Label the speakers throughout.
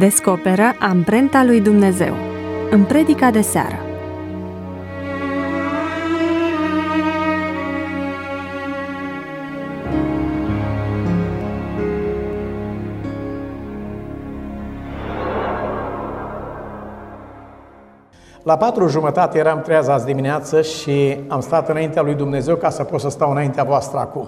Speaker 1: Descoperă amprenta lui Dumnezeu în predica de seară.
Speaker 2: La 4:30 eram treaz azi dimineață și am stat înaintea lui Dumnezeu ca să pot să stau înaintea voastră acum.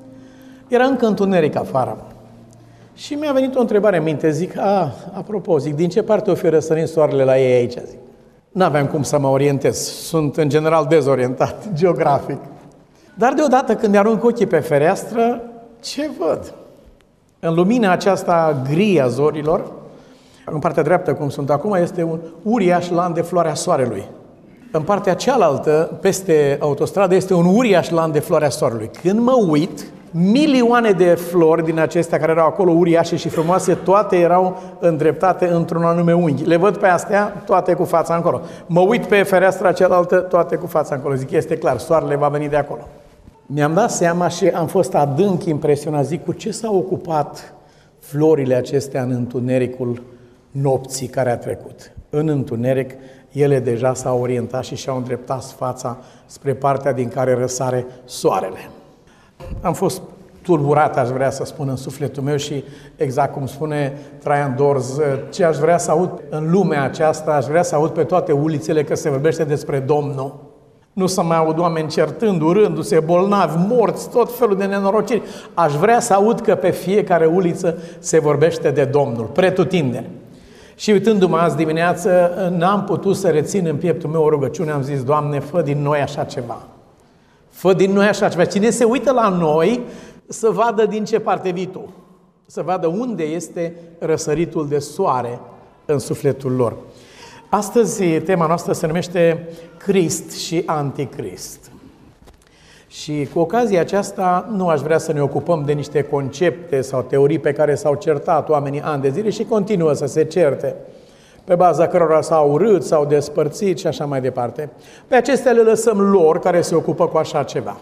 Speaker 2: Era încă întuneric afară. Și mi-a venit o întrebare în minte, zic, apropo, din ce parte o fi răsărit soarele la ei aici, zic. N-aveam cum să mă orientez, sunt în general dezorientat, geografic. Dar deodată când arunc ochii pe fereastră, ce văd? În lumina aceasta gri a zorilor, în partea dreaptă, cum sunt acum, este un uriaș lan de floarea soarelui. În partea cealaltă, peste autostradă, este un uriaș lan de floarea soarelui. Când mă uit, milioane de flori din acestea care erau acolo uriașe și frumoase, toate erau îndreptate într-un anume unghi. Le văd pe astea, toate cu fața încolo. Mă uit pe fereastra cealaltă, toate cu fața încolo. Zic, este clar, soarele va veni de acolo. Mi-am dat seama și am fost adânc impresionat. Zic, cu ce s-au ocupat florile acestea în întunericul nopții care a trecut? În întuneric, ele deja s-au orientat și și-au îndreptat fața spre partea din care răsare soarele. Am fost tulburat, aș vrea să spun, în sufletul meu și exact cum spune Traian Dorz, ce aș vrea să aud în lumea aceasta, aș vrea să aud pe toate ulițele că se vorbește despre Domnul. Nu să mai aud oameni certând, urându-se, bolnavi, morți, tot felul de nenorociri. Aș vrea să aud că pe fiecare uliță se vorbește de Domnul, pretutindeni. Și uitându-mă azi dimineață, n-am putut să rețin în pieptul meu o rugăciune, am zis, Doamne, fă din noi așa ceva. Fă din noi așa ceva. Cine se uită la noi să vadă din ce parte vii tu. Să vadă unde este răsăritul de soare în sufletul lor. Astăzi tema noastră se numește Crist și Anticrist. Și cu ocazia aceasta nu aș vrea să ne ocupăm de niște concepte sau teorii pe care s-au certat oamenii ani de zile și continuă să se certe, pe baza cărora s-au urât, s-au despărțit și așa mai departe. Pe acestea le lăsăm lor care se ocupă cu așa ceva.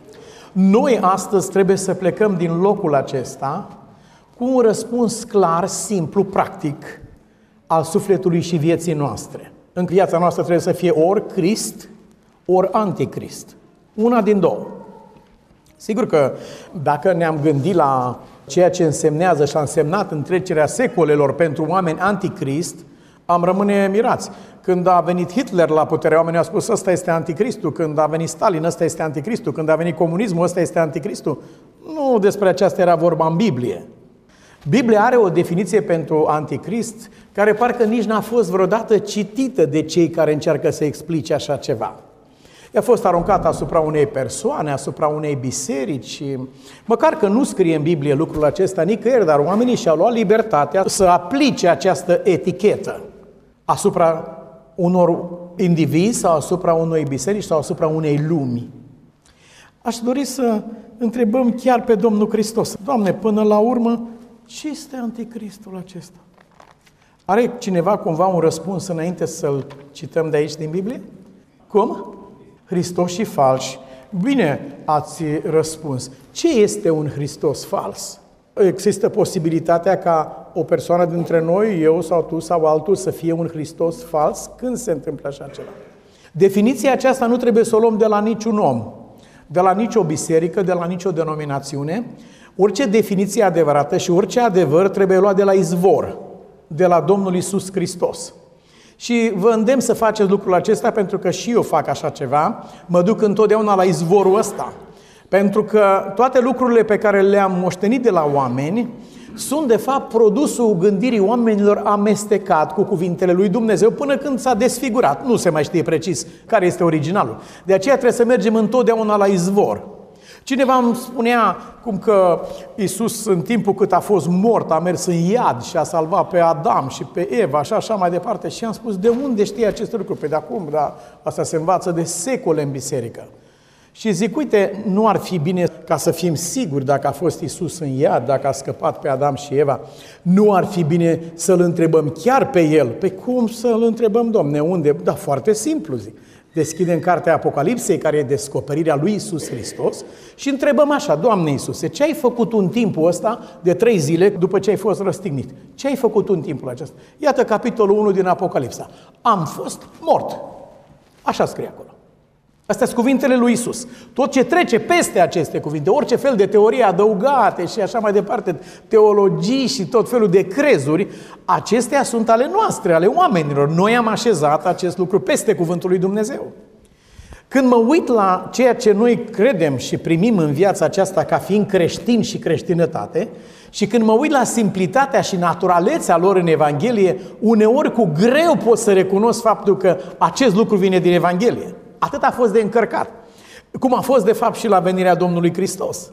Speaker 2: Noi astăzi trebuie să plecăm din locul acesta cu un răspuns clar, simplu, practic al sufletului și vieții noastre. În viața noastră trebuie să fie ori Crist, ori Anticrist. Una din două. Sigur că dacă ne-am gândit la ceea ce însemnează și a însemnat întrecerea secolelor pentru oameni Anticrist, am rămâne mirați. Când a venit Hitler la putere, oamenii au spus, ăsta este Anticristul. Când a venit Stalin, ăsta este Anticristul. Când a venit comunismul, ăsta este Anticristul. Nu despre aceasta era vorba în Biblie. Biblia are o definiție pentru Anticrist care parcă nici n-a fost vreodată citită de cei care încearcă să explice așa ceva. A fost aruncat asupra unei persoane, asupra unei biserici. Măcar că nu scrie în Biblie lucrul acesta nicăieri, dar oamenii și-au luat libertatea să aplice această etichetă asupra unor indivizi sau asupra unei biserici sau asupra unei lumi. Aș dori să întrebăm chiar pe Domnul Hristos. Doamne, până la urmă, ce este Anticristul acesta? Are cineva cumva un răspuns înainte să-l cităm de aici din Biblie? Cum? Hristos și falși. Bine ați răspuns. Ce este un Hristos fals? Există posibilitatea ca o persoană dintre noi, eu sau tu sau altul, să fie un Hristos fals? Când se întâmplă așa ceva? Definiția aceasta nu trebuie să o luăm de la niciun om, de la nicio biserică, de la nicio denominațiune. Orice definiție adevărată și orice adevăr trebuie luat de la izvor, de la Domnul Iisus Hristos. Și vă îndemn să faceți lucrul acesta pentru că și eu fac așa ceva, mă duc întotdeauna la izvorul ăsta. Pentru că toate lucrurile pe care le-am moștenit de la oameni sunt de fapt produsul gândirii oamenilor amestecat cu cuvintele lui Dumnezeu până când s-a desfigurat. Nu se mai știe precis care este originalul. De aceea trebuie să mergem întotdeauna la izvor. Cineva îmi spunea cum că Iisus în timpul cât a fost mort a mers în iad și a salvat pe Adam și pe Eva și așa mai departe. Și am spus, de unde știi aceste lucruri? Păi de acum, dar asta se învață de secole în biserică. Și zic, uite, nu ar fi bine ca să fim siguri dacă a fost Iisus în iad, dacă a scăpat pe Adam și Eva, nu ar fi bine să-L întrebăm chiar pe El? Păi cum să-L întrebăm, Domne, unde? Da, foarte simplu, zic. Deschidem cartea Apocalipsei, care e descoperirea lui Iisus Hristos, și întrebăm așa: Doamne Iisuse, ce ai făcut în timpul ăsta de 3 zile după ce ai fost răstignit? Ce ai făcut în timpul acesta? Iată capitolul 1 din Apocalipsa. Am fost mort. Așa scrie acolo. Astea sunt cuvintele lui Iisus. Tot ce trece peste aceste cuvinte, orice fel de teorie adăugate și așa mai departe, teologii și tot felul de crezuri, acestea sunt ale noastre, ale oamenilor. Noi am așezat acest lucru peste cuvântul lui Dumnezeu. Când mă uit la ceea ce noi credem și primim în viața aceasta ca fiind creștini și creștinătate, și când mă uit la simplitatea și naturalețea lor în Evanghelie, uneori cu greu pot să recunosc faptul că acest lucru vine din Evanghelie. Atât a fost de încărcat. Cum a fost de fapt și la venirea Domnului Hristos.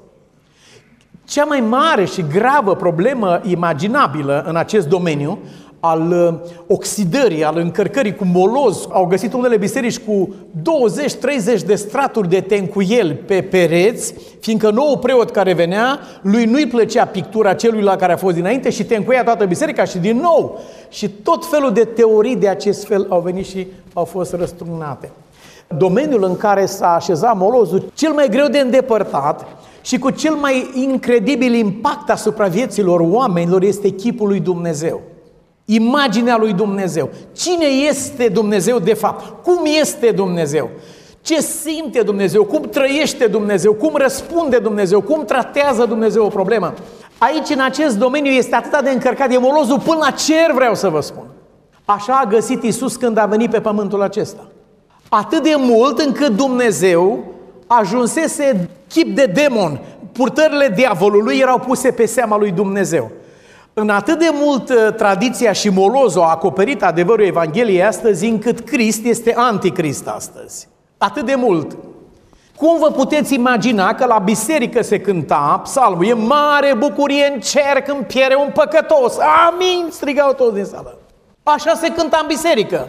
Speaker 2: Cea mai mare și gravă problemă imaginabilă în acest domeniu al oxidării, al încărcării cu moloz, au găsit unele biserici cu 20-30 de straturi de tencuiel pe pereți, fiindcă nou preot care venea, lui nu-i plăcea pictura celuilalt care a fost dinainte și tencuia toată biserica și din nou. Și tot felul de teorii de acest fel au venit și au fost răsturnate. Domeniul în care s-a așezat molozul, cel mai greu de îndepărtat și cu cel mai incredibil impact asupra vieților oamenilor, este chipul lui Dumnezeu. Imaginea lui Dumnezeu. Cine este Dumnezeu de fapt? Cum este Dumnezeu? Ce simte Dumnezeu? Cum trăiește Dumnezeu? Cum răspunde Dumnezeu? Cum tratează Dumnezeu o problemă? Aici, în acest domeniu, este atât de încărcat, e molozul până la cer, vreau să vă spun. Așa a găsit Iisus când a venit pe pământul acesta. Atât de mult încât Dumnezeu ajunsese chip de demon. Purtările diavolului erau puse pe seama lui Dumnezeu. În atât de mult tradiția și molozul a acoperit adevărul Evangheliei astăzi, încât Crist este anticrist astăzi. Atât de mult. Cum vă puteți imagina că la biserică se cânta psalmul: e mare bucurie în cer când piere un păcătos. Amin! Strigau toți din sală. Așa se cânta în biserică.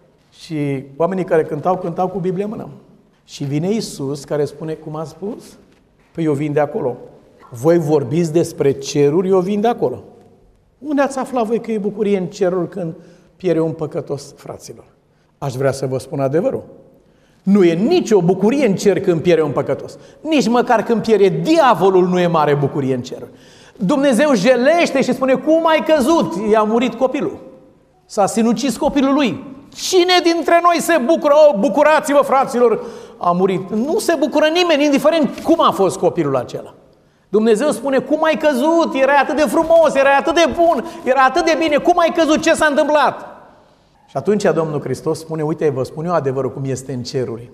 Speaker 2: Și oamenii care cântau cu Biblia în mână. Și vine Iisus care spune: cum a spus? Păi eu vin de acolo. Voi vorbiți despre ceruri, eu vin de acolo. Unde ați aflat voi că e bucurie în cerul când piere un păcătos, fraților? Aș vrea să vă spun adevărul. Nu e nicio bucurie în cer când piere un păcătos. Nici măcar când piere diavolul nu e mare bucurie în cer. Dumnezeu jelește și spune: cum ai căzut? I-a murit copilul. S-a sinucis copilul lui. Cine dintre noi se bucură? Oh, bucurați-vă, fraților, a murit. Nu se bucură nimeni, indiferent cum a fost copilul acela. Dumnezeu spune: cum ai căzut? Erai atât de frumos, erai atât de bun, era atât de bine. Cum ai căzut? Ce s-a întâmplat? Și atunci Domnul Hristos spune: uite, vă spun eu adevărul cum este în ceruri.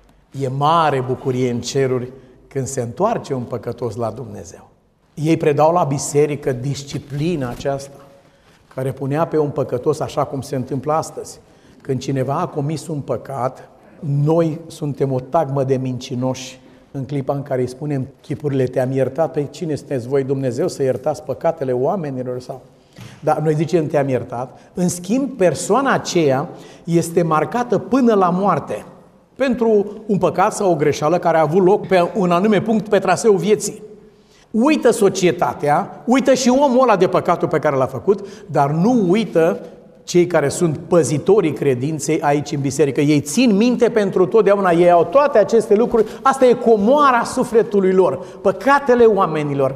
Speaker 2: E mare bucurie în ceruri când se întoarce un păcătos la Dumnezeu. Ei predau la biserică disciplina aceasta care punea pe un păcătos, așa cum se întâmplă astăzi. Când cineva a comis un păcat, noi suntem o tagmă de mincinoși în clipa în care îi spunem chipurile: te-am iertat. Pe cine sunteți voi, Dumnezeu, să iertați păcatele oamenilor? Sau? Dar noi zicem: te-am iertat. În schimb, persoana aceea este marcată până la moarte pentru un păcat sau o greșeală care a avut loc pe un anume punct pe traseul vieții. Uită societatea, uită și omul ăla de păcatul pe care l-a făcut, dar nu uită cei care sunt păzitorii credinței aici în biserică. Ei țin minte pentru totdeauna, ei au toate aceste lucruri. Asta e comoara sufletului lor, păcatele oamenilor.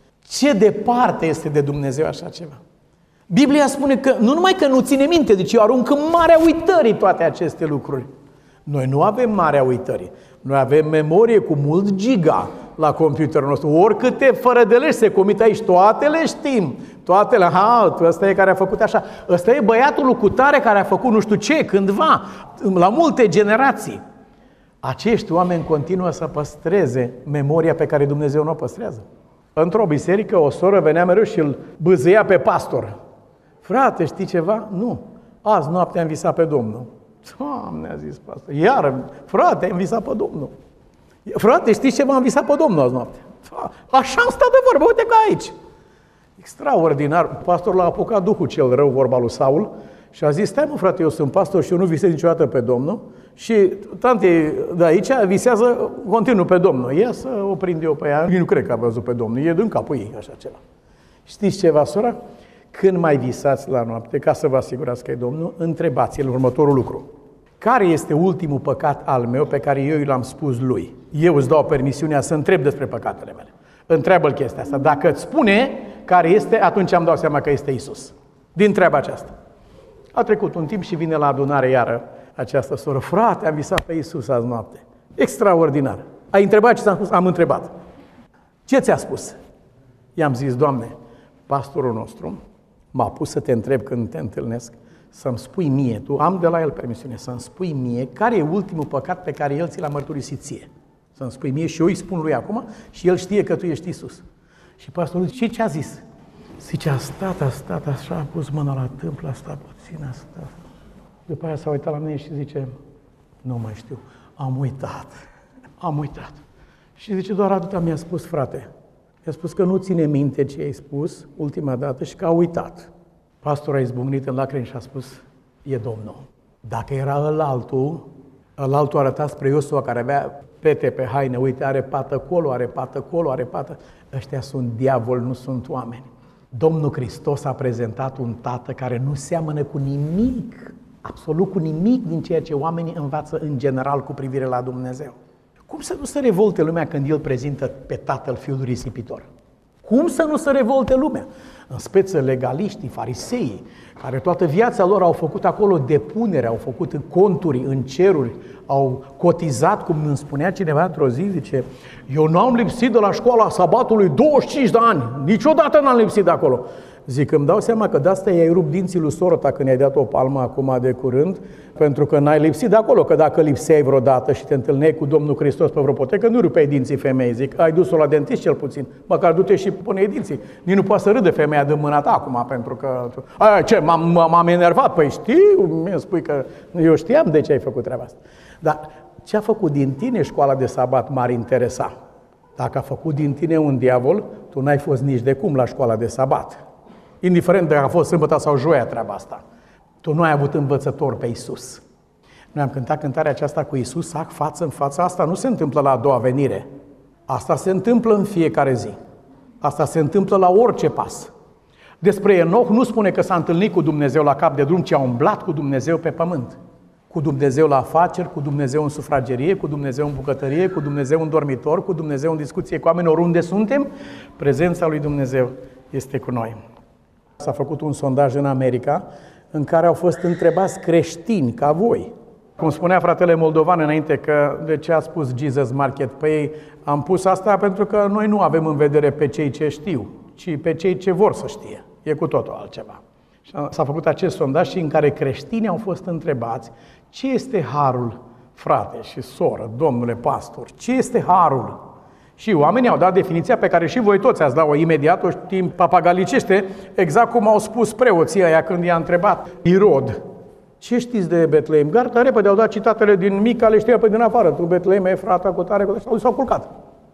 Speaker 2: Ce departe este de Dumnezeu așa ceva. Biblia spune că nu numai că nu ține minte, deci eu arunc în marea uitării toate aceste lucruri. Noi nu avem marea uitării. Noi avem memorie cu mult giga la computerul nostru. Oricâte fărădelești se comit aici, toate le știm. Toate ăsta e care a făcut așa. Ăsta e băiatul lui cutare care a făcut nu știu ce, cândva, la multe generații. Acești oameni continuă să păstreze memoria pe care Dumnezeu nu o păstrează. Într-o biserică, o soră venea mereu și îl bâzâia pe pastor. Frate, știi ceva? Nu. Azi noapte am visat pe Domnul. Doamne, a zis pastor. Iar, frate, am visat pe Domnul. Frate, știi ceva? Am visat pe Domnul azi noapte. Așa am stat de vorbă, uite că aici. Extraordinar. Pastorul l-a apucat duhul cel rău, vorba lui Saul, și a zis: stai mă, frate, eu sunt pastor și eu nu visez niciodată pe Domnul și tante de aici visează continuu pe Domnul. Ia să o prind eu pe ea. Eu nu cred că a văzut pe Domnul, e din capul ei așa ceva. Știți ceva, sora? Când mai visați la noapte, ca să vă asigurați că e Domnul, întrebați-l următorul lucru. care este ultimul păcat al meu pe care eu l-am spus lui? Eu îți dau permisiunea să întreb despre păcatele mele. Întreabă-l chestia asta. Dacă îți spune care este, atunci am dat seama că este Iisus. Din treaba aceasta. A trecut un timp și vine la adunare iară această soră. Frate, am visat pe Iisus azi noapte. Extraordinar. Ai întrebat ce ți-am spus? Am întrebat. Ce ți-a spus? I-am zis, Doamne, pastorul nostru m-a pus să te întreb când te întâlnesc, să-mi spui mie, tu am de la el permisiune, să-mi spui mie care e ultimul păcat pe care el ți l-a mărturisit ție. Să-mi spui mie și eu îi spun lui acum și el știe că tu ești Iisus. Și pastorul zice, ce a zis? Zice, a stat așa, a pus mâna la tâmplă, a stat puțin, a stat. După aia s-a uitat la mine și zice, nu mai știu, am uitat. Și zice, doar atâta mi-a spus, frate. Mi-a spus că nu ține minte ce ai spus ultima dată și că a uitat. Pastorul a izbucnit în lacrimi și a spus, e Domnul. Dacă era ălaltul arăta spre Iosua care avea pete pe haine, uite, are pată colo, are pată colo, are pată. Ăștia sunt diavoli, nu sunt oameni. Domnul Hristos a prezentat un tată care nu seamănă cu nimic, absolut cu nimic din ceea ce oamenii învață în general cu privire la Dumnezeu. Cum să nu se revolte lumea când El prezintă pe Tatăl Fiul risipitor? Cum să nu se revolte lumea? În speță legaliștii, fariseii, care toată viața lor au făcut acolo depunere, au făcut conturi în ceruri, au cotizat, cum îmi spunea cineva într-o zi, zice, eu n-am lipsit de la școala sabatului 25 de ani, niciodată n-am lipsit de acolo. Zic, îmi dau seama că de asta i-ai rupt dinții lui sora ta când i-ai dat o palmă acum de curând, pentru că n-ai lipsit de acolo, că dacă lipseai vreodată și te întâlneai cu Domnul Hristos pe vreo potecă, nu rupeai dinții femeii. Zic, ai dus-o la dentist cel puțin, măcar du-te și pune-i dinții. Nici nu poate să râde femeia de mâna ta acum, pentru că... Ce, m-am enervat? Păi știu, mi-mi spui că eu știam de ce ai făcut treaba asta. Dar ce a făcut din tine școala de sabat m-ar interesa. Dacă a făcut din tine un diavol, tu n-ai fost nici de cum la școala de sabat. Indiferent dacă a fost sâmbătă sau joia treaba asta. Tu nu ai avut învățător pe Iisus. Noi am cântat cântarea aceasta cu Iisus, față în față. Asta nu se întâmplă la a doua venire. Asta se întâmplă în fiecare zi. Asta se întâmplă la orice pas. Despre Enoch nu spune că s-a întâlnit cu Dumnezeu la cap de drum, ci a umblat cu Dumnezeu pe pământ. Cu Dumnezeu la afaceri, cu Dumnezeu în sufragerie, cu Dumnezeu în bucătărie, cu Dumnezeu în dormitor, cu Dumnezeu în discuție cu oameni, oriunde suntem, prezența lui Dumnezeu este cu noi. S-a făcut un sondaj în America în care au fost întrebați creștini ca voi. Cum spunea fratele moldovan înainte că de ce a spus Jesus Market, păi am pus asta pentru că noi nu avem în vedere pe cei ce știu, ci pe cei ce vor să știe. E cu totul altceva. Și s-a făcut acest sondaj și în care creștinii au fost întrebați ce este harul, frate și soră, domnule pastor, ce este harul? Și oamenii au dat definiția pe care și voi toți ați dat-o imediat, o știm papagalicește, exact cum au spus preoții aia când i-a întrebat Irod. Ce știți de Betleem? Gata, repede au dat citatele din Mica, le știa pe din afară. Tu, Betleem, Efrata, cu tare, s-au culcat.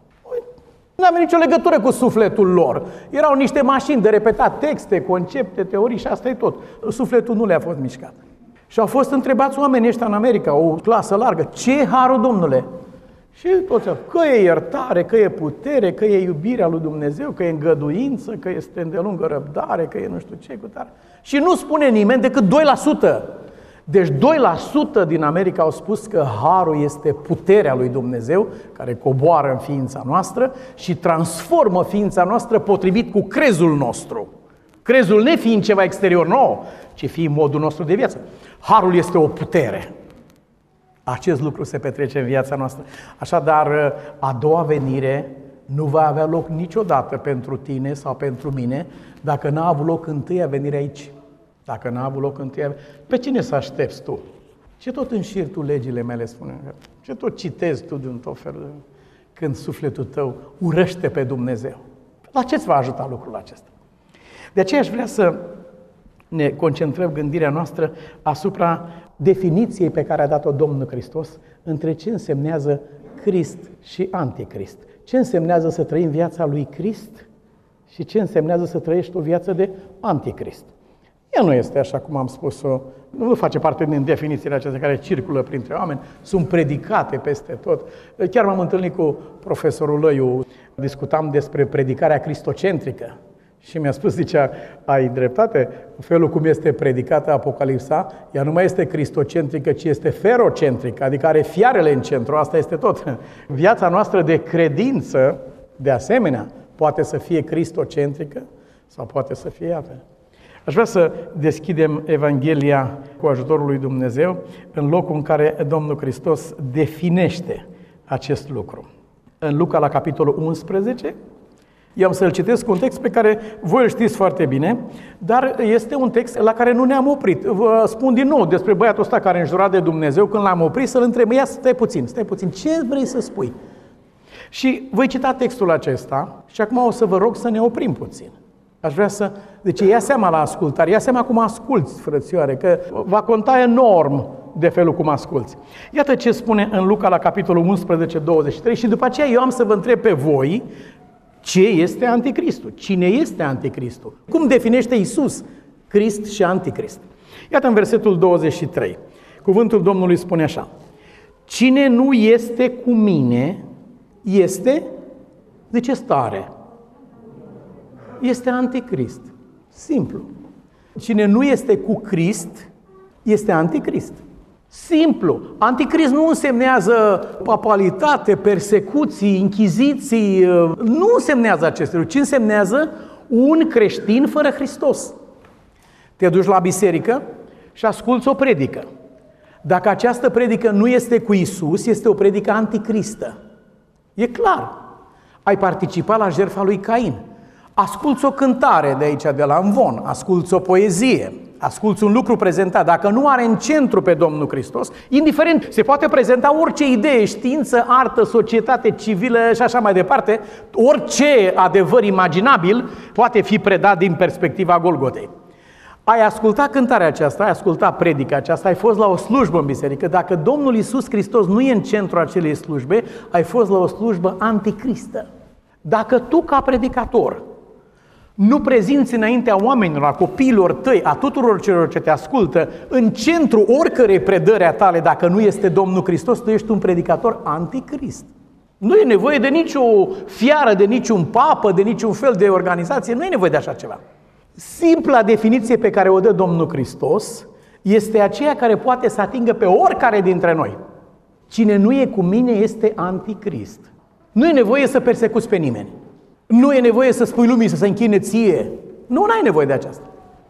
Speaker 2: Nu avea nicio legătură cu sufletul lor. Erau niște mașini de repetat texte, concepte, teorii și asta e tot. Sufletul nu le-a fost mișcat. Și au fost întrebați oamenii ăștia în America, o clasă largă, ce harul, Domnule? Și toți, că e iertare, că e putere, că e iubirea lui Dumnezeu, că e îngăduință, că este îndelungă răbdare, că e nu știu ce, cu tare. Și nu spune nimeni decât 2%. Deci 2% din America au spus că harul este puterea lui Dumnezeu, care coboară în ființa noastră și transformă ființa noastră potrivit cu crezul nostru. Crezul nefiind ceva exterior nou, ci fiind modul nostru de viață. Harul este o putere. Acest lucru se petrece în viața noastră. Așadar, a doua venire nu va avea loc niciodată pentru tine sau pentru mine dacă n-a avut loc întâia venire aici. Dacă n-a avut loc întâia... Pe cine să aștepți tu? Ce tot înșiri tu legile mele, spune? Ce tot citezi tu din tot felul când sufletul tău urăște pe Dumnezeu? La ce îți va ajuta lucrul acesta? De aceea aș vrea să ne concentrăm gândirea noastră asupra definiției pe care a dat-o Domnul Hristos între ce însemnează Crist și Anticrist. Ce însemnează să trăim viața lui Crist și ce însemnează să trăiești o viață de Anticrist. Ea nu este așa cum am spus-o, nu face parte din definițiile acestea care circulă printre oameni, sunt predicate peste tot. Chiar m-am întâlnit cu profesorul Lăiu, discutam despre predicarea cristocentrică. Și mi-a spus, zicea, ai dreptate, felul cum este predicată Apocalipsa, ea nu mai este cristocentrică, ci este ferocentrică, adică are fiarele în centru, asta este tot. Viața noastră de credință, de asemenea, poate să fie cristocentrică sau poate să fie altfel. Aș vrea să deschidem Evanghelia cu ajutorul lui Dumnezeu în locul în care Domnul Hristos definește acest lucru. În Luca, la capitolul 11, eu am să-l citesc cu un text pe care voi îl știți foarte bine, dar este un text la care nu ne-am oprit. Vă spun din nou despre băiatul ăsta care înjura de Dumnezeu, când l-am oprit să-l întreb, ia stai puțin, ce vrei să spui? Și voi cita textul acesta și acum o să vă rog să ne oprim puțin. Aș vrea să... Deci ia seama la ascultare, ia seama cum asculți, frățioare, că va conta enorm de felul cum asculți. Iată ce spune în Luca la capitolul 11, 23 și după aceea eu am să vă întreb pe voi ce este Anticristul, cine este Anticristul, cum definește Iisus Crist și Anticrist. Iată în versetul 23, cuvântul Domnului spune așa: cine nu este cu mine este, de ce stare? Este Anticrist. Simplu. Cine nu este cu Crist este Anticrist. Simplu. Anticrist nu însemnează papalitate, persecuții, închiziții, nu însemnează aceste lucruri, ci însemnează un creștin fără Hristos. Te duci la biserică și asculți o predică. Dacă această predică nu este cu Iisus, este o predică anticristă. E clar. Ai participat la jertfa lui Cain. Asculți o cântare de aici, de la Amvon, asculți o poezie, asculți un lucru prezentat. Dacă nu are în centru pe Domnul Hristos, indiferent, se poate prezenta orice idee, știință, artă, societate civilă și așa mai departe, orice adevăr imaginabil poate fi predat din perspectiva Golgotei. Ai ascultat cântarea aceasta, ai ascultat predica aceasta, ai fost la o slujbă în biserică. Dacă Domnul Iisus Hristos nu e în centru acelei slujbe, ai fost la o slujbă anticristă. Dacă tu, ca predicator, nu prezinți înaintea oamenilor, a copiilor tăi, a tuturor celor ce te ascultă, în centru oricărei predări a tale, dacă nu este Domnul Hristos, tu ești un predicator anticrist. Nu e nevoie de nicio fiară, de niciun papă, de niciun fel de organizație, nu e nevoie de așa ceva. Simpla definiție pe care o dă Domnul Hristos este aceea care poate să atingă pe oricare dintre noi. Cine nu e cu mine este anticrist. Nu e nevoie să persecuți pe nimeni. Nu e nevoie să spui lumii să se închine ție. Nu ai nevoie de aceasta.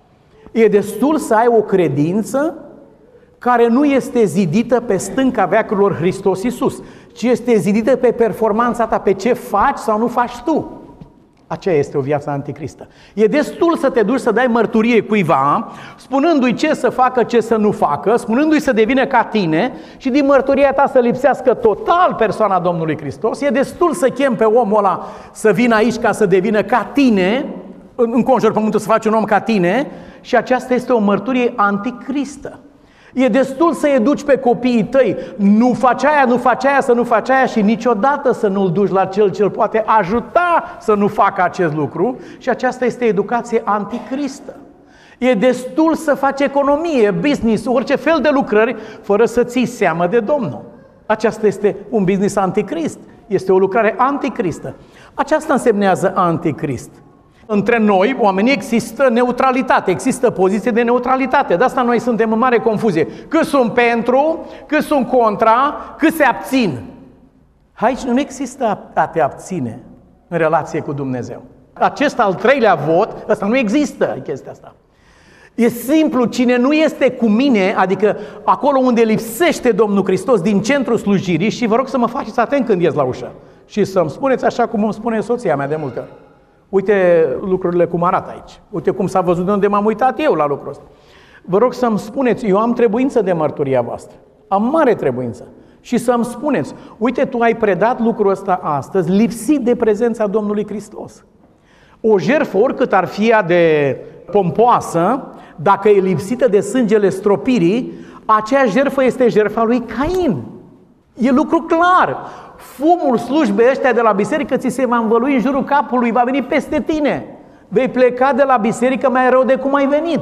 Speaker 2: E destul să ai o credință care nu este zidită pe stânca veacurilor Hristos Iisus, ci este zidită pe performanța ta, pe ce faci sau nu faci tu. Aceea este o viață anticristă. E destul să te duci să dai mărturie cuiva, spunându-i ce să facă, ce să nu facă, spunându-i să devină ca tine și din mărturia ta să lipsească total persoana Domnului Hristos. E destul să chem pe omul ăla să vină aici ca să devină ca tine, înconjur pământul să faci un om ca tine, și aceasta este o mărturie anticristă. E destul să educi pe copiii tăi, nu faci aia, nu faci aia, să nu faci aia, și niciodată să nu-l duci la cel ce îl poate ajuta să nu facă acest lucru, și aceasta este educație anticristă. E destul să faci economie, business, orice fel de lucrări, fără să ții seamă de Domnul. Aceasta este un business anticrist, este o lucrare anticristă. Aceasta însemnează anticrist. Între noi, oamenii, există neutralitate, există poziție de neutralitate. De asta noi suntem în mare confuzie. Cât sunt pentru, cât sunt contra, cât se abțin. Aici nu există a te abține în relație cu Dumnezeu. Acest al treilea vot, ăsta nu există, chestia asta. E simplu, cine nu este cu mine, adică acolo unde lipsește Domnul Hristos din centrul slujirii, și vă rog să mă faceți atent când ies la ușă și să-mi spuneți așa cum îmi spune soția mea de multe ori. Uite lucrurile cum arată aici. Uite cum s-a văzut de unde m-am uitat eu la lucrul ăsta. Vă rog să-mi spuneți, eu am trebuință de mărturia voastră. Am mare trebuință. Și să-mi spuneți, uite, tu ai predat lucrul ăsta astăzi lipsit de prezența Domnului Hristos. O jertfă, oricât ar fi ea de pompoasă, dacă e lipsită de sângele stropirii, aceea jertfă este jertfa lui Cain. E lucru clar. Fumul slujbei ăștia de la biserică ți se va învălui în jurul capului, va veni peste tine. Vei pleca de la biserică mai rău de cum ai venit.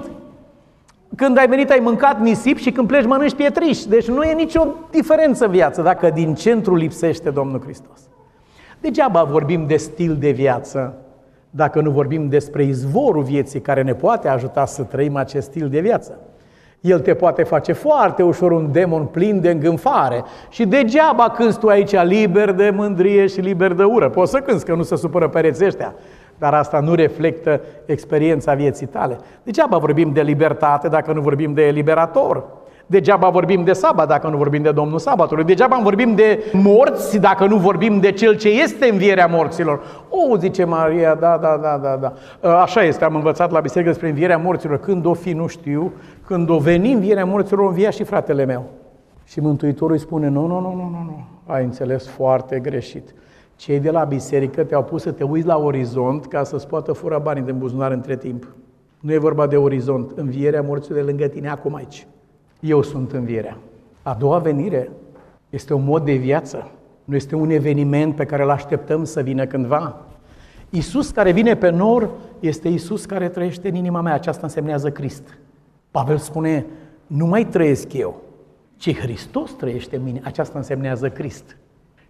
Speaker 2: Când ai venit ai mâncat nisip și când pleci mănânci pietriș. Deci nu e nicio diferență în viață dacă din centru lipsește Domnul Hristos. Degeaba vorbim de stil de viață dacă nu vorbim despre izvorul vieții care ne poate ajuta să trăim acest stil de viață. El te poate face foarte ușor un demon plin de îngânfare și degeaba cânti tu aici liber de mândrie și liber de ură. Poți să cânti, că nu se supără pereții ăștia, dar asta nu reflectă experiența vieții tale. Degeaba vorbim de libertate dacă nu vorbim de eliberator. Degeaba vorbim de sabat dacă nu vorbim de Domnul sabatului. Degeaba vorbim de morți dacă nu vorbim de Cel ce este învierea morților. O, zice Maria, da. Așa este, am învățat la biserică despre învierea morților. Când o fi, nu știu, când o veni învierea morților, o învia și fratele meu. Și Mântuitorul îi spune, nu, ai înțeles foarte greșit. Cei de la biserică te-au pus să te uiți la orizont ca să-ți poată fura banii din buzunar între timp. Nu e vorba de orizont, învierea morților e lângă tine acum aici. Eu sunt învierea. A doua venire este un mod de viață, nu este un eveniment pe care îl așteptăm să vină cândva. Iisus care vine pe nor este Iisus care trăiește în inima mea, aceasta însemnează Crist. Pavel spune, nu mai trăiesc eu, ci Hristos trăiește în mine, aceasta însemnează Crist.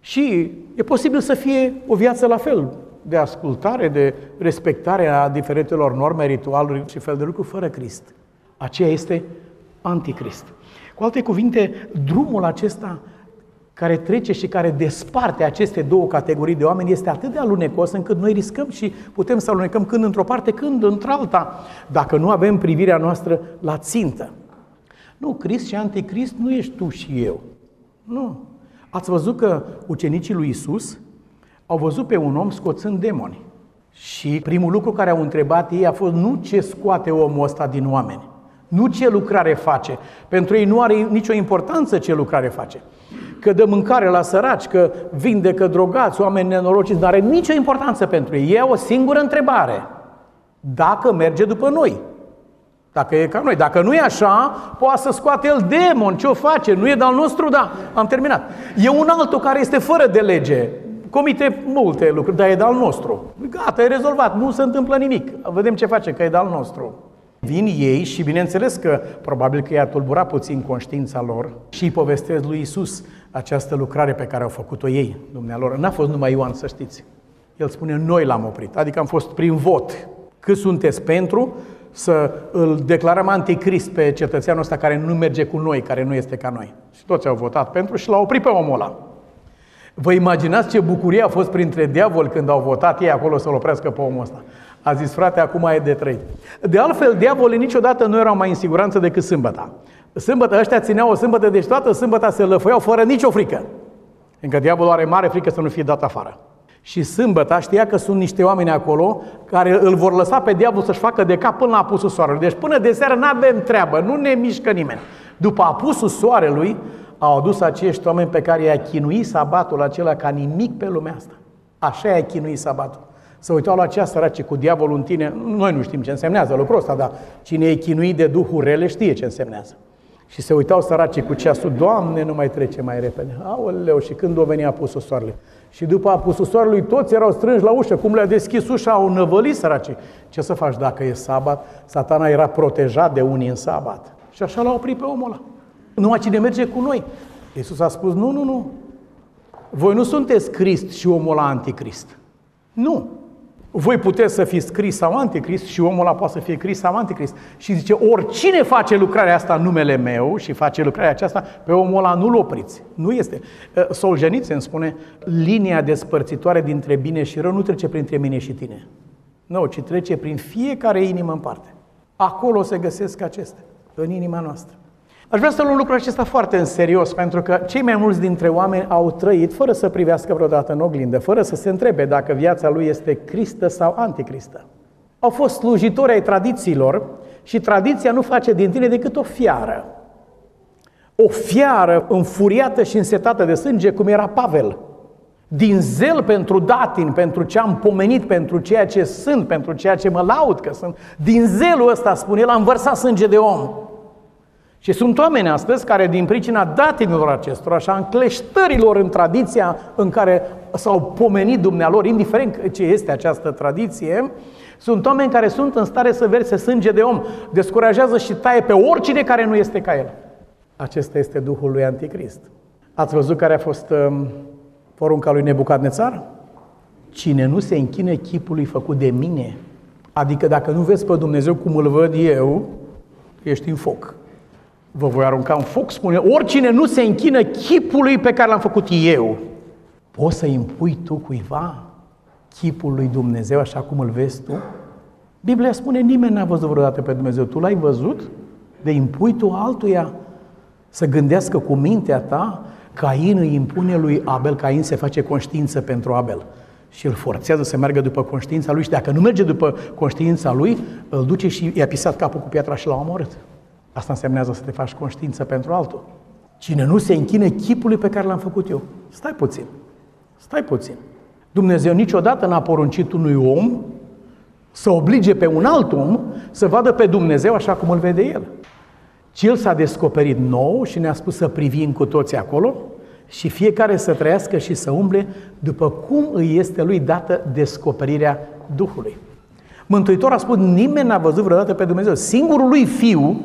Speaker 2: Și e posibil să fie o viață la fel, de ascultare, de respectare a diferitelor norme, ritualuri și fel de lucruri fără Crist. Aceea este Anticrist. Cu alte cuvinte, drumul acesta care trece și care desparte aceste două categorii de oameni este atât de alunecos încât noi riscăm și putem să alunecăm când într-o parte, când într-alta, dacă nu avem privirea noastră la țintă. Nu, Crist și Anticrist nu ești tu și eu. Nu. Ați văzut că ucenicii lui Iisus au văzut pe un om scoțând demoni. Și primul lucru care au întrebat ei a fost nu ce scoate omul ăsta din oameni, nu ce lucrare face. Pentru ei nu are nicio importanță ce lucrare face. Că dă mâncare la săraci, că vindecă drogați, oameni nenorociți, nu are nicio importanță pentru ei. Ei au o singură întrebare. Dacă merge după noi. Dacă e ca noi. Dacă nu e așa, poate să scoate el demon. Ce o face? Nu e de-al nostru? Da, am terminat. E un altul care este fără de lege. Comite multe lucruri, dar e de-al nostru. Gata, e rezolvat. Nu se întâmplă nimic. Vedem ce face, că e de-al nostru. Vin ei și bineînțeles că probabil că i-a tulburat puțin conștiința lor și îi povestesc lui Iisus această lucrare pe care au făcut-o ei, dumnealor. N-a fost numai Ioan, să știți. El spune, noi l-am oprit, adică am fost prin vot. Cât sunteți pentru să îl declarăm anticrist pe cetățeanul ăsta care nu merge cu noi, care nu este ca noi. Și toți au votat pentru și l-au oprit pe omul ăla. Vă imaginați ce bucurie a fost printre diavoli când au votat ei acolo să-l oprească pe omul ăsta. A zis, frate, acum e de trăit. De altfel, diavolii niciodată nu erau mai în siguranță decât sâmbăta. Sâmbătă, ăștia țineau o sâmbătă, deci toată sâmbăta se lăfăiau fără nicio frică. Încă diavolul are mare frică să nu fie dat afară. Și sâmbăta știa că sunt niște oameni acolo care îl vor lăsa pe diavol să-și facă de cap până la apusul soarelui. Deci până de seară n-avem treabă, nu ne mișcă nimeni. După apusul soarelui au adus acești oameni pe care i-a chinuit sabatul acela ca nimic pe lumea asta. Așa i-a chinuit sabatul. Să uitau la aceea săraci cu diavolul în tine, noi nu știm ce însemnează lucrul ăsta, dar cine e chinuit de duhuri rele știe ce însemnează. Și se uitau săracii cu ceasul, Doamne, nu mai trece mai repede. Aoleu, și când o venea apusul soarelui? Și după apusul soarelui toți erau strânși la ușă, cum le-a deschis ușa, au năvălit săracii. Ce să faci dacă e sabat? Satana era protejat de unii în sabat. Și așa l-a oprit pe omul ăla. Numai cine merge cu noi. Iisus a spus, nu. Voi nu sunteți Crist și omul ăla anticrist. Nu. Voi puteți să fiți Crist sau Anticrist și omul ăla poate să fie Crist sau Anticrist. Și zice, oricine face lucrarea asta în numele meu și face lucrarea aceasta, pe omul ăla nu-l opriți. Nu este. Solzhenitsyn spune, linia despărțitoare dintre bine și rău nu trece printre mine și tine. Nu, ci trece prin fiecare inimă în parte. Acolo se găsesc acestea, în inima noastră. Aș vrea să luăm lucrul acesta foarte în serios, pentru că cei mai mulți dintre oameni au trăit fără să privească vreodată în oglindă, fără să se întrebe dacă viața lui este Cristă sau Anticristă. Au fost slujitori ai tradițiilor și tradiția nu face din tine decât o fiară. O fiară înfuriată și însetată de sânge, cum era Pavel. Din zel pentru datin, pentru ce am pomenit, pentru ceea ce sunt, pentru ceea ce mă laud că sunt. Din zelul ăsta, spune el, am vărsat sânge de om. Și sunt oameni astăzi care, din pricina datinilor acestora și a încleștărilor în tradiția în care s-au pomenit dumnealor, indiferent ce este această tradiție, sunt oameni care sunt în stare să verse sânge de om, descurajează și taie pe oricine care nu este ca el. Acesta este Duhul lui Anticrist. Ați văzut care a fost porunca lui Nebucadnețar? cine nu se închină chipului făcut de mine, adică dacă nu vezi pe Dumnezeu cum îl văd eu, ești în foc. Vă voi arunca în foc, spune, oricine nu se închină chipului pe care l-am făcut eu. Poți să impui tu cuiva chipul lui Dumnezeu așa cum îl vezi tu? Biblia spune, nimeni n-a văzut vreodată pe Dumnezeu. Tu l-ai văzut? De impui tu altuia să gândească cu mintea ta? Cain îi impune lui Abel, Cain se face conștiință pentru Abel și îl forțează să meargă după conștiința lui și dacă nu merge după conștiința lui, îl duce și i-a pisat capul cu piatra și l-a omorât. Asta însemnează să te faci conștiință pentru altul. Cine nu se închină chipului pe care l-am făcut eu. Stai puțin. Dumnezeu niciodată n-a poruncit unui om să oblige pe un alt om să vadă pe Dumnezeu așa cum îl vede el. Ci El s-a descoperit nou și ne-a spus să privim cu toți acolo și fiecare să trăiască și să umble după cum îi este lui dată descoperirea Duhului. Mântuitorul a spus, nimeni n-a văzut vreodată pe Dumnezeu. Singurul lui Fiu,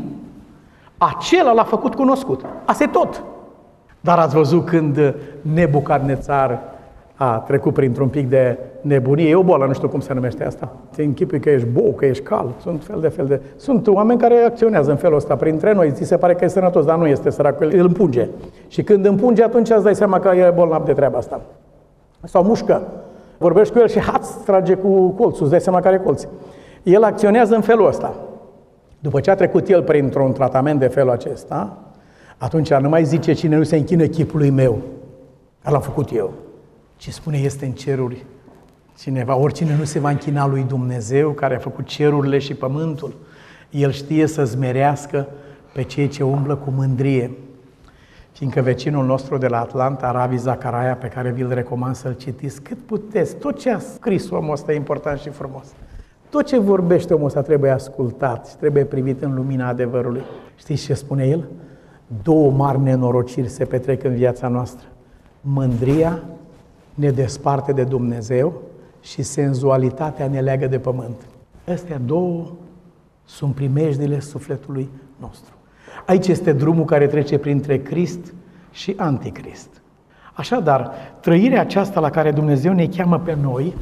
Speaker 2: acela l-a făcut cunoscut. Asta e tot. Dar ați văzut când Nebucadnețar a trecut printr-un pic de nebunie, e o boală, nu știu cum se numește asta. Te închipui că ești bou, că ești cal, Sunt oameni care acționează în felul ăsta printre noi, ți se pare că e sănătos, dar nu este săracul, îl împunge. Și când împunge, atunci îți dai seama că e bolnav de treaba asta. Sau mușcă, vorbești cu el și trage cu colțul, îți dai seama că are colți. El acționează în felul ăsta. După ce a trecut el printr-un tratament de felul acesta, atunci nu mai zice cine nu se închină chipului meu, care l-am făcut eu, ci spune este în ceruri cineva, oricine nu se va închina lui Dumnezeu care a făcut cerurile și pământul, El știe să zmerească pe cei ce umblă cu mândrie. Fiindcă vecinul nostru de la Atlanta, Ravi Zachariah, pe care vi-l recomand să-l citiți, cât puteți, tot ce a scris omul ăsta e important și frumos. Tot ce vorbește omul ăsta trebuie ascultat și trebuie privit în lumina adevărului. Știți ce spune el? Două mari nenorociri se petrec în viața noastră. Mândria ne desparte de Dumnezeu și senzualitatea ne leagă de pământ. Astea două sunt primejdile sufletului nostru. Aici este drumul care trece printre Crist și Anticrist. Așadar, trăirea aceasta la care Dumnezeu ne cheamă pe noi,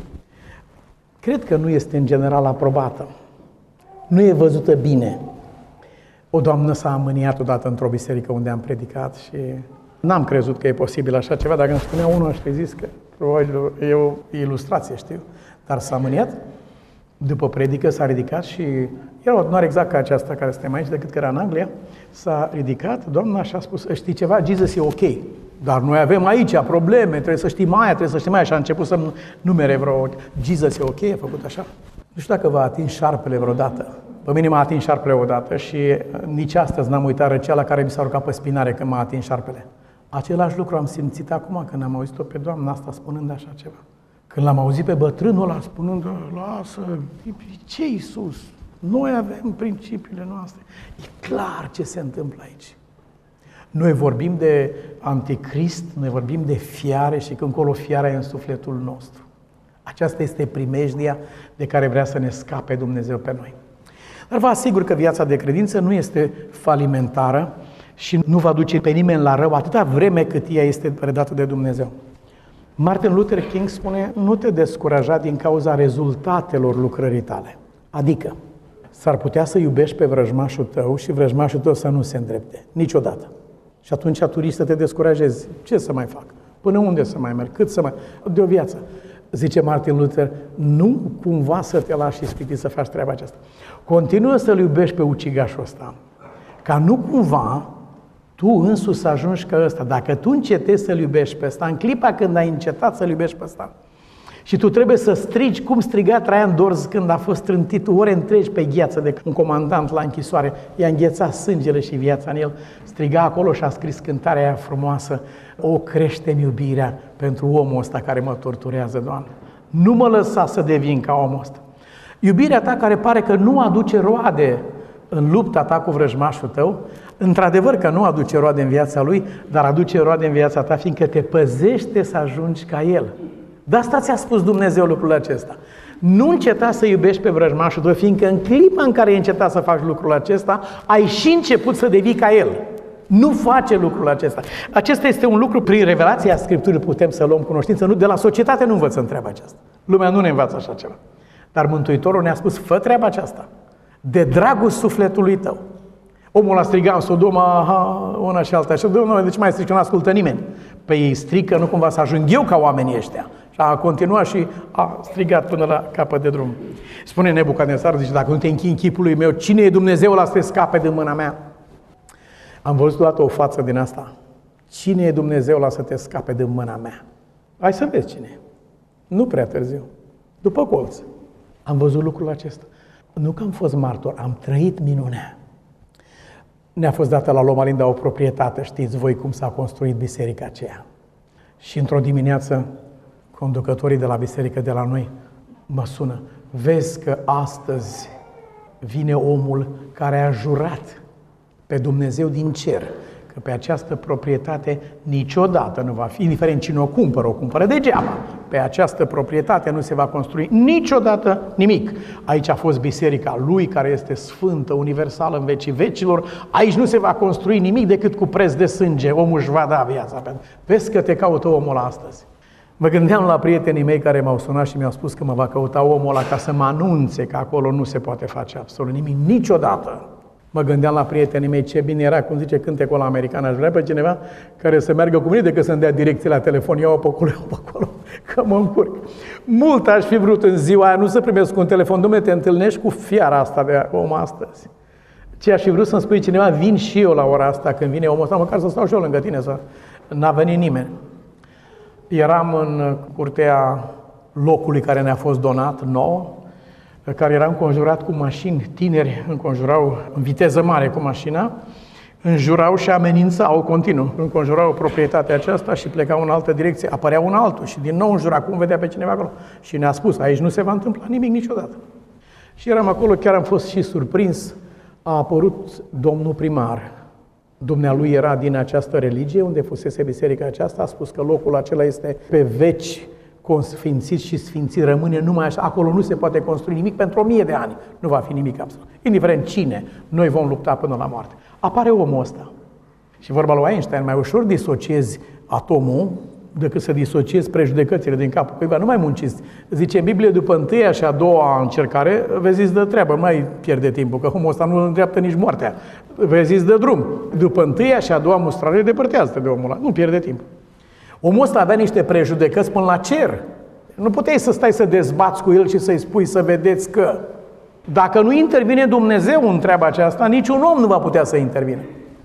Speaker 2: cred că nu este în general aprobată. Nu e văzută bine. O doamnă s-a amâniat odată într-o biserică unde am predicat și n-am crezut că e posibil așa ceva. Dacă îmi spunea unul, aș fi zis că probabil e o ilustrație, știu. Dar s-a amâniat, după predică s-a ridicat și era o adunare exact ca aceasta care suntem aici, decât că era în Anglia. S-a ridicat, doamna și a spus, știi ceva, Jesus e ok. Dar noi avem aici probleme, trebuie să știm aia, și a început să numere vreo, Jesus e ok, a făcut așa. Nu știu dacă v-a atins șarpele vreodată. Pe mine m-a atins șarpele odată și nici astăzi n-am uitat răceala care mi s-a urcat pe spinare când m-a atins șarpele. Același lucru am simțit acum când am auzit-o pe doamna asta spunând așa ceva. Când l-am auzit pe bătrânul ăla spunând, lasă, ce Iisus? Noi avem principiile noastre. E clar ce se întâmplă aici. Noi vorbim de anticrist, noi vorbim de fiare și că încolo fiarea e în sufletul nostru. Aceasta este primejdia de care vrea să ne scape Dumnezeu pe noi. Dar vă asigur că viața de credință nu este falimentară și nu va duce pe nimeni la rău atâta vreme cât ea este predată de Dumnezeu. Martin Luther King spune, nu te descuraja din cauza rezultatelor lucrării tale. Adică, s-ar putea să iubești pe vrăjmașul tău și vrăjmașul tău să nu se îndrepte. Niciodată. Și atunci tu să te descurajezi. Ce să mai fac? Până unde să mai merg? Cât să mai... De o viață. Zice Martin Luther, nu cumva să te lași ispitit să faci treaba aceasta. Continuă să-l iubești pe ucigașul ăsta. Ca nu cumva tu însuți să ajungi ca ăsta. Dacă tu încetezi să-l iubești pe ăsta, în clipa când ai încetat să-l iubești pe ăsta, și tu trebuie să strigi cum striga Traian Dorz când a fost trântit ore întregi pe gheață de un comandant la închisoare. I-a înghețat sângele și viața în el. Striga acolo și a scris cântarea aia frumoasă. O, crește-mi iubirea pentru omul ăsta care mă torturează, Doamne. Nu mă lăsa să devin ca omul ăsta. Iubirea ta care pare că nu aduce roade în lupta ta cu vrăjmașul tău, într-adevăr că nu aduce roade în viața lui, dar aduce roade în viața ta, fiindcă te păzește să ajungi ca el. De asta ți-a spus Dumnezeu lucrul acesta. Nu înceta să iubești pe vrăjmașul tău, fiindcă în clipa în care ai încetat să faci lucrul acesta, ai și început să devii ca el. Nu face lucrul acesta. Acesta este un lucru, prin revelația Scripturii putem să luăm cunoștință. Nu, de la societate nu învățăm treaba aceasta. Lumea nu ne învață așa ceva. Dar Mântuitorul ne-a spus, fă treaba aceasta, de dragul sufletului tău. Omul a strigat în Sodoma, una și alta. Și Domnule, de ce mai strică? Nu ascultă nimeni. Păi ei strică, nu cumva să ajung eu ca oamenii ăștia. Și a continuat și a strigat până la capăt de drum. Spune Nebucadnețar, zice, dacă nu te închini chipului meu, cine e Dumnezeul ăla să te scape din mâna mea? Am văzut odată o față din asta. Cine e Dumnezeul ăla să te scape din mâna mea? Hai să vezi cine e. Nu prea târziu. După colț. Am văzut lucrul acesta. Nu că am fost martor, am trăit minunea. Ne-a fost dată la Loma Linda o proprietate, știți voi cum s-a construit biserica aceea. Și într-o dimineață, conducătorii de la biserică de la noi mă sună. Vezi că astăzi vine omul care a jurat pe Dumnezeu din cer că pe această proprietate niciodată nu va fi, indiferent cine o cumpără degeaba. Pe această proprietate nu se va construi niciodată nimic. Aici a fost biserica lui, care este sfântă, universală în vecii vecilor. Aici nu se va construi nimic decât cu preț de sânge. Omul își va da viața. Vezi că te caută omul astăzi. Mă gândeam la prietenii mei care m-au sunat și mi-au spus că mă va căuta omul ăla ca să mă anunțe că acolo nu se poate face absolut nimic, niciodată. Mă gândeam la prietenii mei ce bine era, cum zice cântecul ăla american, aș vrea pe cineva care să meargă cu mine decât să-mi dea direcții la telefon, iau pe acolo, că mă încurc. Mult aș fi vrut în ziua aia, nu să primesc un telefon, Dom'le, te întâlnești cu fiara asta de om astăzi. Ce aș fi vrut să-mi spui cineva, vin și eu la ora asta când vine omul ăsta, măcar să stau și eu lângă tine, să n-a venit nimeni. Eram în curtea locului care ne-a fost donat nou, care era înconjurat cu mașini, tineri înconjurau în viteză mare cu mașina, înjurau și amenințau continuu, înconjurau proprietatea aceasta și plecau în altă direcție, apărea un altul și din nou înjura, cum vedea pe cineva acolo. Și ne-a spus, aici nu se va întâmpla nimic niciodată. Și eram acolo, chiar am fost și surprins, a apărut domnul primar. Dumnealui era din această religie, unde fusese biserica aceasta, a spus că locul acela este pe veci consfințit și sfințit, rămâne numai așa, acolo nu se poate construi nimic pentru 1000 de ani, nu va fi nimic absolut. Indiferent cine, noi vom lupta până la moarte. Apare omul ăsta. Și vorba lui Einstein, mai ușor disociezi atomul decât să disociezi prejudecățile din capul cuiva. Nu mai munciți. Zice în Biblie, după întâia și a doua încercare, vezi, dă treabă, nu mai pierde timpul, că omul ăsta nu îndreaptă nici moartea. Vezi, dă drum. După întâia și a doua mustrare, depărtează-te de omul ăla. Nu pierde timp. Omul ăsta avea niște prejudecăți până la cer. Nu puteai să stai să dezbați cu el și să-i spui să vedeți că dacă nu intervine Dumnezeu în treaba aceasta, niciun om nu va putea să intervină.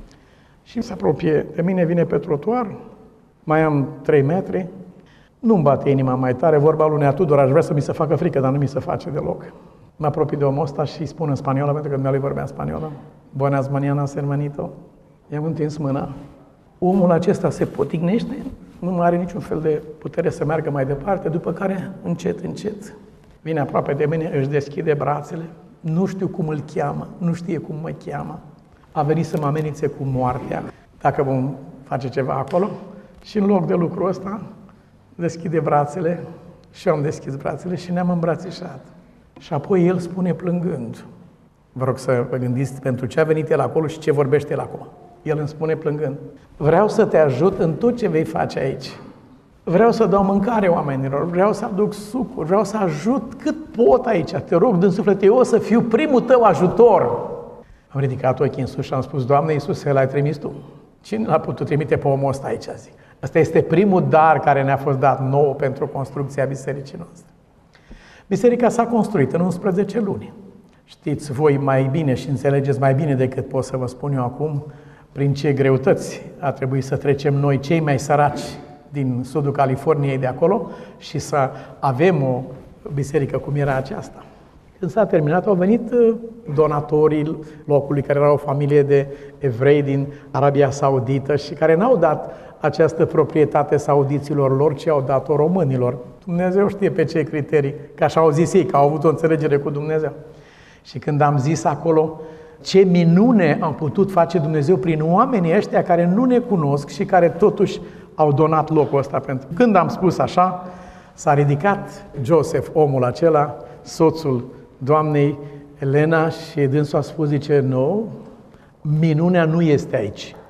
Speaker 2: Și se apropie de mine, vine pe trotuar, mai am 3 metri, nu-mi bate inima mai tare, vorba lui Nea Tudor, aș vrea să mi se facă frică, dar nu mi se face deloc. Mă apropii de omul ăsta și îi spun în spaniolă, pentru că dumnealui vorbea în spaniolă. Buenas mañanas, hermanito. I-am întins mâna. Omul acesta se potignește, nu mai are niciun fel de putere să meargă mai departe, după care, încet, încet, vine aproape de mine, își deschide brațele, nu știu cum îl cheamă, nu știe cum mă cheamă, a venit să mă amenințe cu moartea, dacă vom face ceva acolo, și în loc de lucrul ăsta, deschide brațele, și eu am deschis brațele și ne-am îmbrățișat. Și apoi el spune plângând, vă rog să vă gândiți pentru ce a venit el acolo și ce vorbește el acum. El îmi spune plângând, vreau să te ajut în tot ce vei face aici. Vreau să dau mâncare oamenilor, vreau să aduc sucuri, vreau să ajut cât pot aici. Te rog din suflet, eu o să fiu primul tău ajutor. Am ridicat ochii în sus și am spus, Doamne Iisuse, l-ai trimis Tu. Cine l-a putut trimite pe omul ăsta aici, zic? Ăsta este primul dar care ne-a fost dat nouă pentru construcția bisericii noastre. Biserica s-a construit în 11 luni. Știți voi mai bine și înțelegeți mai bine decât pot să vă spun eu acum prin ce greutăți a trebuit să trecem noi, cei mai săraci din sudul Californiei de acolo, și să avem o biserică cum era aceasta. Când s-a terminat, au venit donatorii locului, care era o familie de evrei din Arabia Saudită și care n-au dat această proprietate saudiților lor, ci au dat-o românilor. Dumnezeu știe pe ce criterii, că așa au zis ei, că au avut o înțelegere cu Dumnezeu. Și când am zis acolo, ce minune a putut face Dumnezeu prin oamenii ăștia care nu ne cunosc și care totuși au donat locul ăsta pentru. Când am spus așa, s-a ridicat Joseph, omul acela, soțul doamnei Elena, și dânsul a spus, zice, nu, minunea nu este aici.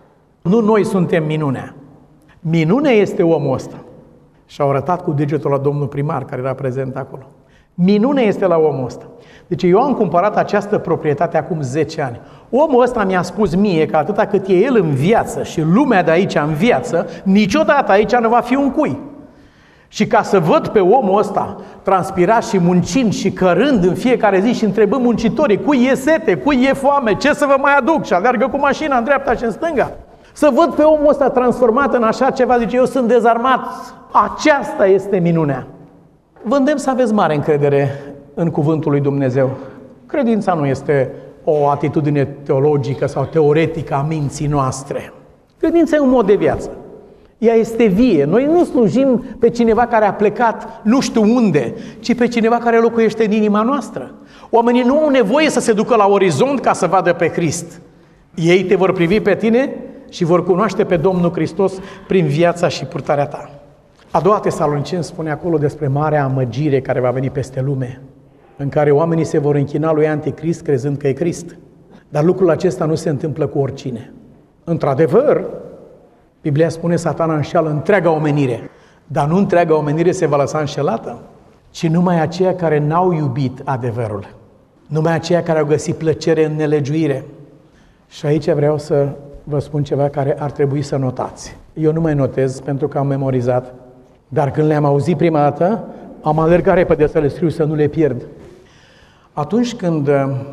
Speaker 2: Nu noi suntem minunea. Minunea este omul ăsta. Și au arătat cu degetul la domnul primar care era prezent acolo. Minunea este la omul ăsta. Deci eu am cumpărat această proprietate acum 10 ani. Omul ăsta mi-a spus mie că atâta cât e el în viață și lumea de aici în viață, niciodată aici nu va fi un cui. Și ca să văd pe omul ăsta transpirat și muncind și cărând în fiecare zi și întrebând muncitorii cui e sete, cui e foame, ce să vă mai aduc, și alergă cu mașina în dreapta și în stânga. Să văd pe omul ăsta transformat în așa ceva, zice, eu sunt dezarmat. Aceasta este minunea. Vă îndemn să aveți mare încredere în cuvântul lui Dumnezeu. Credința nu este o atitudine teologică sau teoretică a minții noastre. Credința e un mod de viață. Ea este vie. Noi nu slujim pe cineva care a plecat nu știu unde, ci pe cineva care locuiește în inima noastră. Oamenii nu au nevoie să se ducă la orizont ca să vadă pe Crist. Ei te vor privi pe tine și vor cunoaște pe Domnul Hristos prin viața și purtarea ta. A doua Tesaloniceni spune acolo despre marea amăgire care va veni peste lume, în care oamenii se vor închina lui Anticrist crezând că e Crist. Dar lucrul acesta nu se întâmplă cu oricine. Într-adevăr, Biblia spune Satana înșeală întreaga omenire, dar nu întreaga omenire se va lăsa înșelată, ci numai aceia care n-au iubit adevărul, numai aceia care au găsit plăcere în nelegiuire. Și aici vreau să vă spun ceva care ar trebui să notați. Eu nu mai notez pentru că am memorizat, dar când le-am auzit prima dată, am alergat repede să le scriu să nu le pierd. Atunci când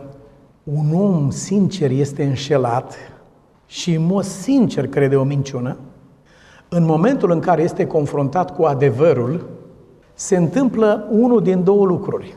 Speaker 2: un om sincer este înșelat și în mod sincer crede o minciună, în momentul în care este confruntat cu adevărul, se întâmplă unul din două lucruri.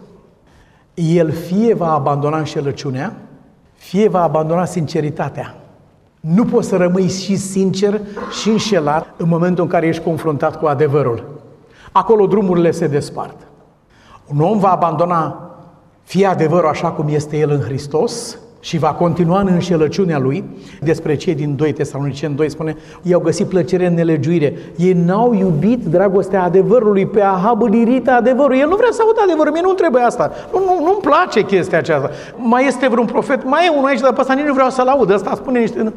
Speaker 2: El fie va abandona înșelăciunea, fie va abandona sinceritatea. Nu poți să rămâi și sincer și înșelat în momentul în care ești confruntat cu adevărul. Acolo drumurile se despart. Un om va abandona fie adevărul așa cum este el în Hristos și va continua în înșelăciunea lui. Despre cei din 2 Tesaloniceni 2 spune, ei au găsit plăcere în nelegiuire. Ei n-au iubit dragostea adevărului, pe Ahab îl irită adevărul. El nu vrea să audă adevărul, mie nu trebuie asta. Nu-mi place chestia aceasta. Mai este vreun profet, mai e unul aici, dar pe ăsta nici nu vreau să-l aud. Ăsta spune niște...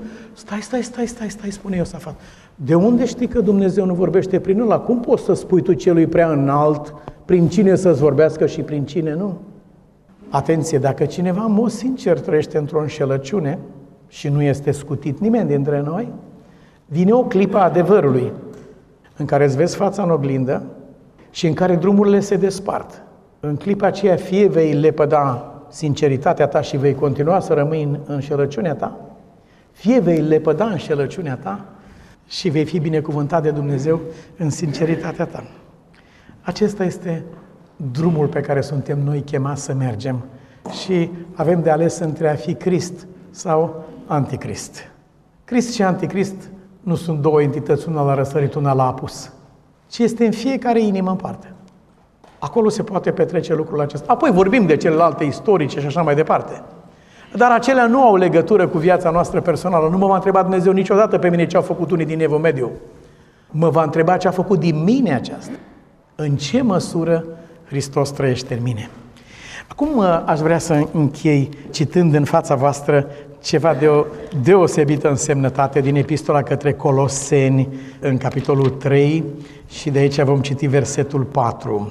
Speaker 2: Stai, spune Iosafat. De unde știi că Dumnezeu nu vorbește prin ăla? Cum poți să spui tu celui prea înalt prin cine să-ți vorbească și prin cine nu? Atenție, dacă cineva în mod sincer trăiește într-o înșelăciune și nu este scutit nimeni dintre noi, vine o clipă a adevărului în care îți vezi fața în oglindă și în care drumurile se despart. În clipa aceea fie vei lepăda sinceritatea ta și vei continua să rămâi în înșelăciunea ta, fie vei lepăda înșelăciunea ta și vei fi binecuvântat de Dumnezeu în sinceritatea ta. Acesta este drumul pe care suntem noi chemați să mergem și avem de ales între a fi Crist sau Anticrist. Crist și Anticrist nu sunt două entități, una la răsărit, una la apus, ci este în fiecare inimă în parte. Acolo se poate petrece lucrul acesta. Apoi vorbim de celelalte istorice și așa mai departe. Dar acelea nu au legătură cu viața noastră personală. Nu mă va întreba Dumnezeu niciodată pe mine ce au făcut unii din Evul Mediu. Mă va întreba ce a făcut din mine aceasta. În ce măsură Hristos trăiește în mine. Acum aș vrea să închei citând în fața voastră ceva de o deosebită însemnătate din Epistola către Coloseni, în capitolul 3, și de aici vom citi versetul 4.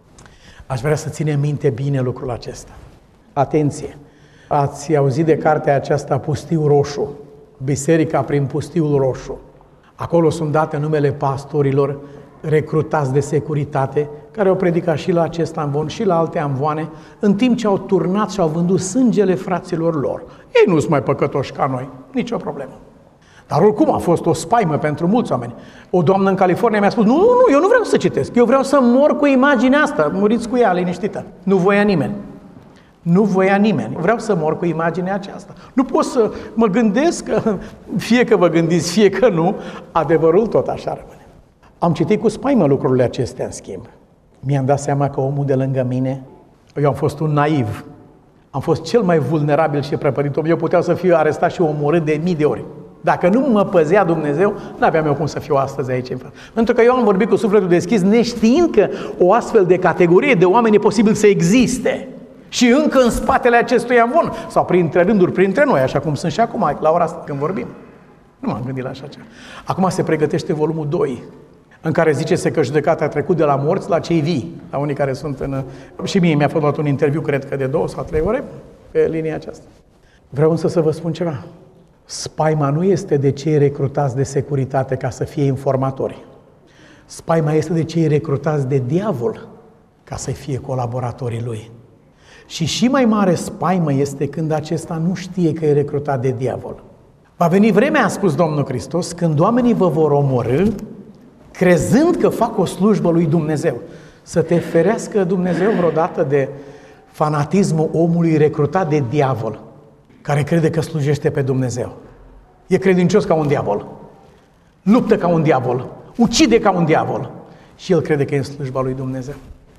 Speaker 2: Aș vrea să ținem minte bine lucrul acesta. Atenție! Ați auzit de cartea aceasta Pustiul Roșu, Biserica prin Pustiul Roșu. Acolo sunt date numele pastorilor recrutați de securitate, care au predicat și la acest amvon și la alte amvoane, în timp ce au turnat și au vândut sângele fraților lor. Ei nu sunt mai păcătoși ca noi, nicio problemă. Dar oricum a fost o spaimă pentru mulți oameni. O doamnă în California mi-a spus, nu, eu nu vreau să citesc, eu vreau să mor cu imaginea asta, muriți cu ea, liniștită. Nu voia nimeni. Nu voia nimeni. Vreau să mor cu imaginea aceasta. Nu pot să mă gândesc că, fie că vă gândiți, fie că nu, adevărul tot așa rămâne. Am citit cu spaimă lucrurile acestea, în schimb. Mi-am dat seama că omul de lângă mine, eu am fost un naiv, am fost cel mai vulnerabil și prăpădit om. Eu puteam să fiu arestat și omorât de mii de ori. Dacă nu mă păzea Dumnezeu, n-aveam eu cum să fiu astăzi aici. Pentru că eu am vorbit cu sufletul deschis, neștiind că o astfel de categorie de oameni e posibil să existe. Și încă în spatele acestui amvon, sau printre rânduri, printre noi, așa cum sunt și acum, la ora asta când vorbim. Nu m-am gândit la așa ceva. Acum se pregătește volumul 2, în care zice că judecata a trecut de la morți la cei vii, la unii care sunt în... Și mie mi-a fost luat un interviu, cred că de 2 sau 3 ore, pe linia aceasta. Vreau însă să vă spun ceva. Spaima nu este de cei recrutați de securitate ca să fie informatori. Spaima este de cei recrutați de diavol ca să fie colaboratorii lui. Și mai mare spaimă este când acesta nu știe că e recrutat de diavol. Va veni vremea, a spus Domnul Hristos, când oamenii vă vor omorî, crezând că fac o slujbă lui Dumnezeu. Să te ferească Dumnezeu vreodată de fanatismul omului recrutat de diavol, care crede că slujește pe Dumnezeu. E credincios ca un diavol, luptă ca un diavol, ucide ca un diavol și el crede că e în slujba lui Dumnezeu.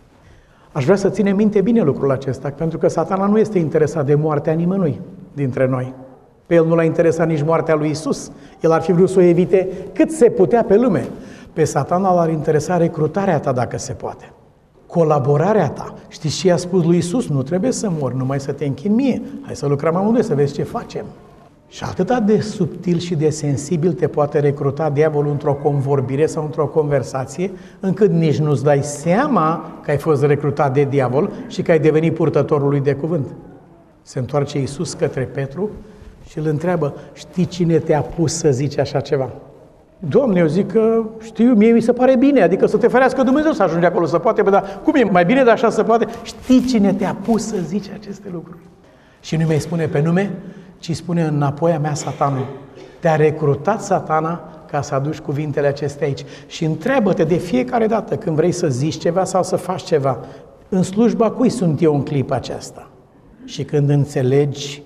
Speaker 2: Aș vrea să ținem minte bine lucrul acesta, pentru că Satana nu este interesat de moartea nimănui dintre noi. Pe el nu l-a interesat nici moartea lui Isus. El ar fi vrut să o evite cât se putea pe lume. Pe Satana l-ar interesa recrutarea ta dacă se poate. Colaborarea ta. Știți ce i-a spus lui Isus? Nu trebuie să mori, numai să te închini mie. Hai să lucrăm amândoi, să vezi ce facem. Și atât de subtil și de sensibil te poate recruta diavolul într-o convorbire sau într-o conversație, încât nici nu-ți dai seama că ai fost recrutat de diavol și că ai devenit purtătorul lui de cuvânt. Se întoarce Iisus către Petru și îl întreabă, știi cine te-a pus să zici așa ceva? Doamne, eu zic că știu, mie mi se pare bine, adică să te ferească Dumnezeu să ajungi acolo, să poate, dar cum e, mai bine de așa să poate? Știi cine te-a pus să zici aceste lucruri? Și nu mi-ai spune pe nume, ci spune înapoi a mea Satanul. Te-a recrutat Satana ca să aduci cuvintele acestea aici. Și întreabă-te de fiecare dată când vrei să zici ceva sau să faci ceva, în slujba cui sunt eu în clipa aceasta? Și când înțelegi,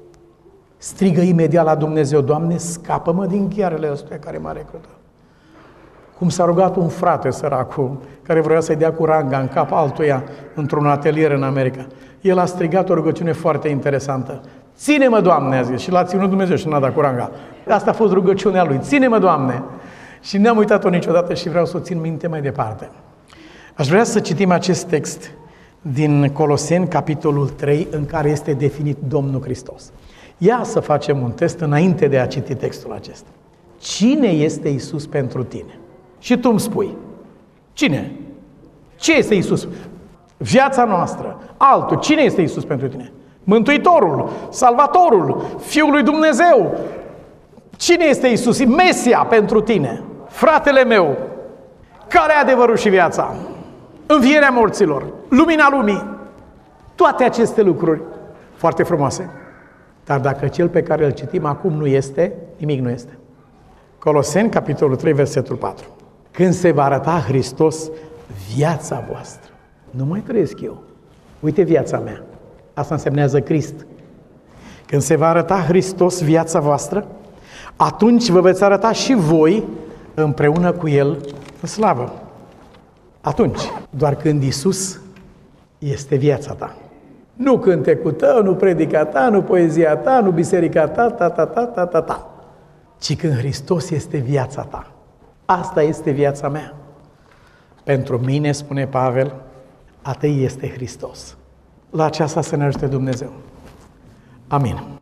Speaker 2: strigă imediat la Dumnezeu, Doamne, scapă-mă din ghearele ăstuia care m-a recrutat. Cum s-a rugat un frate săracul, care vrea să-i dea cu ranga în cap altuia într-un atelier în America. El a strigat o rugăciune foarte interesantă. Ține-mă, Doamne, a zis, și l-a ținut Dumnezeu și n-a dat cu ranga. Asta a fost rugăciunea lui. Ține-mă, Doamne! Și n-am uitat-o niciodată și vreau să o țin minte mai departe. Aș vrea să citim acest text din Coloseni, capitolul 3, în care este definit Domnul Hristos. Ia să facem un test înainte de a citi textul acesta. Cine este Iisus pentru tine? Și tu îmi spui. Cine? Ce este Iisus? Viața noastră. Altul. Cine este Iisus pentru tine? Mântuitorul, Salvatorul, Fiul lui Dumnezeu. Cine este Iisus? Mesia pentru tine. Fratele meu, care e adevărul și viața? Învierea morților, lumina lumii. Toate aceste lucruri foarte frumoase. Dar dacă cel pe care îl citim acum nu este, nimic nu este. Coloseni, capitolul 3, versetul 4. Când se va arăta Hristos, viața voastră. Nu mai trăiesc eu. Uite viața mea. Asta însemnează Crist. Când se va arăta Hristos, viața voastră, atunci vă veți arăta și voi împreună cu El în slavă. Atunci, doar când Iisus este viața ta. Nu cântecul tău, nu predica ta, nu poezia ta, nu biserica ta, ci când Hristos este viața ta. Asta este viața mea. Pentru mine, spune Pavel, atât este Hristos. La aceasta să ne ajute Dumnezeu. Amin.